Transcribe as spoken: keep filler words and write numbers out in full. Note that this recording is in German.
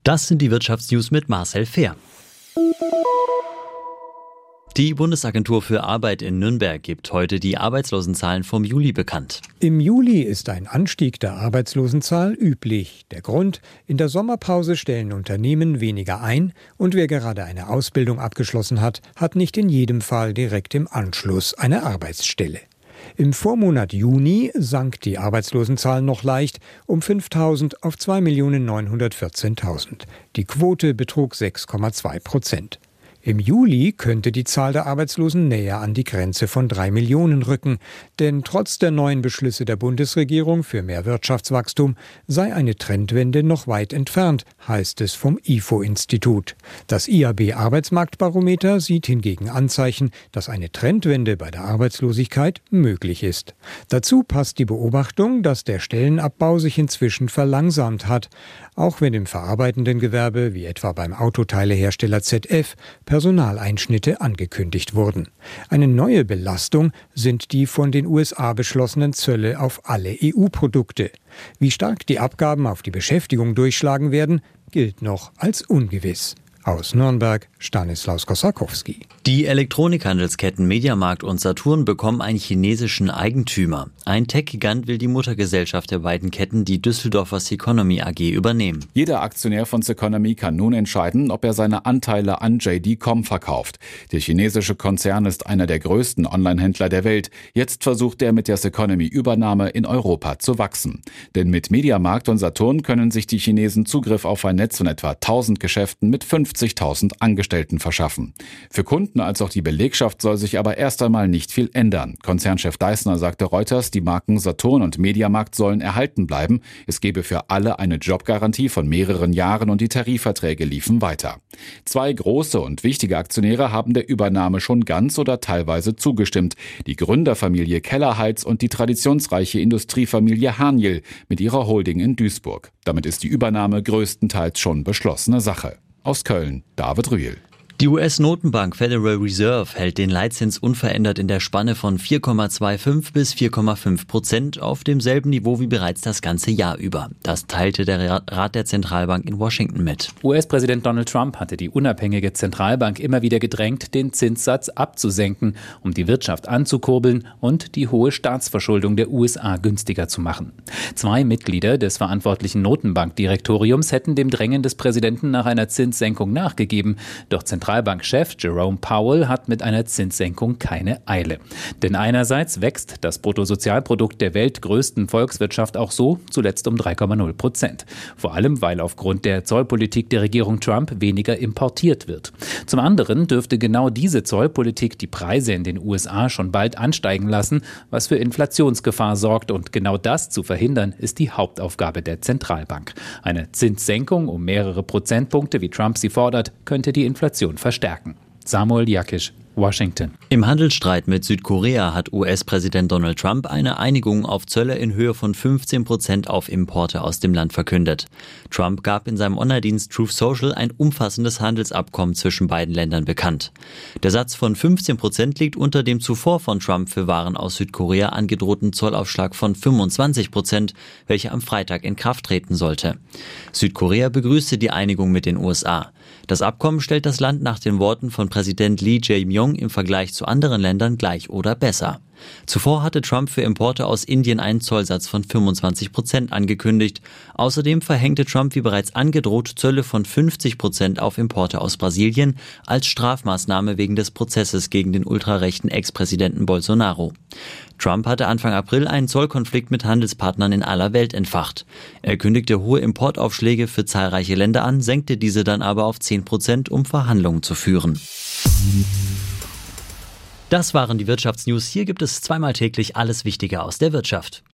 Das sind die Wirtschaftsnews mit Marcel Fehr. Die Bundesagentur für Arbeit in Nürnberg gibt heute die Arbeitslosenzahlen vom Juli bekannt. Im Juli ist ein Anstieg der Arbeitslosenzahl üblich. Der Grund: In der Sommerpause stellen Unternehmen weniger ein und wer gerade eine Ausbildung abgeschlossen hat, hat nicht in jedem Fall direkt im Anschluss eine Arbeitsstelle. Im Vormonat Juni sank die Arbeitslosenzahl noch leicht um fünftausend auf zwei Millionen neunhundertvierzehntausend. Die Quote betrug sechs Komma zwei Prozent. Im Juli könnte die Zahl der Arbeitslosen näher an die Grenze von drei Millionen rücken, denn trotz der neuen Beschlüsse der Bundesregierung für mehr Wirtschaftswachstum sei eine Trendwende noch weit entfernt, heißt es vom I F O-Institut. Das I A B-Arbeitsmarktbarometer sieht hingegen Anzeichen, dass eine Trendwende bei der Arbeitslosigkeit möglich ist. Dazu passt die Beobachtung, dass der Stellenabbau sich inzwischen verlangsamt hat, auch wenn im verarbeitenden Gewerbe, wie etwa beim Autoteilehersteller Z F, Personaleinschnitte angekündigt wurden. Eine neue Belastung sind die von den U S A beschlossenen Zölle auf alle E U-Produkte. Wie stark die Abgaben auf die Beschäftigung durchschlagen werden, gilt noch als ungewiss. Aus Nürnberg, Stanislaus Kosakowski. Die Elektronikhandelsketten Mediamarkt und Saturn bekommen einen chinesischen Eigentümer. Ein Tech-Gigant will die Muttergesellschaft der beiden Ketten, die Düsseldorfer Ceconomy A G, übernehmen. Jeder Aktionär von Ceconomy kann nun entscheiden, ob er seine Anteile an J D Punkt com verkauft. Der chinesische Konzern ist einer der größten Online-Händler der Welt. Jetzt versucht er mit der Ceconomy-Übernahme in Europa zu wachsen. Denn mit Mediamarkt und Saturn können sich die Chinesen Zugriff auf ein Netz von etwa tausend Geschäften mit fünfzigtausend Angestellten verschaffen. Für Kunden als auch die Belegschaft soll sich aber erst einmal nicht viel ändern. Konzernchef Deissner sagte Reuters, die Marken Saturn und Mediamarkt sollen erhalten bleiben. Es gebe für alle eine Jobgarantie von mehreren Jahren und die Tarifverträge liefen weiter. Zwei große und wichtige Aktionäre haben der Übernahme schon ganz oder teilweise zugestimmt. Die Gründerfamilie Kellerhals und die traditionsreiche Industriefamilie Haniel mit ihrer Holding in Duisburg. Damit ist die Übernahme größtenteils schon beschlossene Sache. Aus Köln, David Rühl. Die U S-Notenbank Federal Reserve hält den Leitzins unverändert in der Spanne von vier Komma fünfundzwanzig bis vier Komma fünf Prozent auf demselben Niveau wie bereits das ganze Jahr über. Das teilte der Rat der Zentralbank in Washington mit. U S-Präsident Donald Trump hatte die unabhängige Zentralbank immer wieder gedrängt, den Zinssatz abzusenken, um die Wirtschaft anzukurbeln und die hohe Staatsverschuldung der U S A günstiger zu machen. Zwei Mitglieder des verantwortlichen Notenbankdirektoriums hätten dem Drängen des Präsidenten nach einer Zinssenkung nachgegeben, doch Zentralbankchef Jerome Powell hat mit einer Zinssenkung keine Eile. Denn einerseits wächst das Bruttosozialprodukt der weltgrößten Volkswirtschaft auch so zuletzt um drei Komma null Prozent. Vor allem, weil aufgrund der Zollpolitik der Regierung Trump weniger importiert wird. Zum anderen dürfte genau diese Zollpolitik die Preise in den U S A schon bald ansteigen lassen, was für Inflationsgefahr sorgt. Und genau das zu verhindern, ist die Hauptaufgabe der Zentralbank. Eine Zinssenkung um mehrere Prozentpunkte, wie Trump sie fordert, könnte die Inflation verstärken. Samuel Jakisch, Washington. Im Handelsstreit mit Südkorea hat U S-Präsident Donald Trump eine Einigung auf Zölle in Höhe von fünfzehn Prozent auf Importe aus dem Land verkündet. Trump gab in seinem Online-Dienst Truth Social ein umfassendes Handelsabkommen zwischen beiden Ländern bekannt. Der Satz von fünfzehn Prozent liegt unter dem zuvor von Trump für Waren aus Südkorea angedrohten Zollaufschlag von fünfundzwanzig Prozent, welcher am Freitag in Kraft treten sollte. Südkorea begrüßte die Einigung mit den U S A. Das Abkommen stellt das Land nach den Worten von Präsident Lee Jae-myung im Vergleich zu anderen Ländern gleich oder besser. Zuvor hatte Trump für Importe aus Indien einen Zollsatz von fünfundzwanzig Prozent angekündigt. Außerdem verhängte Trump wie bereits angedroht Zölle von fünfzig Prozent auf Importe aus Brasilien als Strafmaßnahme wegen des Prozesses gegen den ultrarechten Ex-Präsidenten Bolsonaro. Trump hatte Anfang April einen Zollkonflikt mit Handelspartnern in aller Welt entfacht. Er kündigte hohe Importaufschläge für zahlreiche Länder an, senkte diese dann aber auf zehn Prozent, um Verhandlungen zu führen. Das waren die Wirtschaftsnews. Hier gibt es zweimal täglich alles Wichtige aus der Wirtschaft.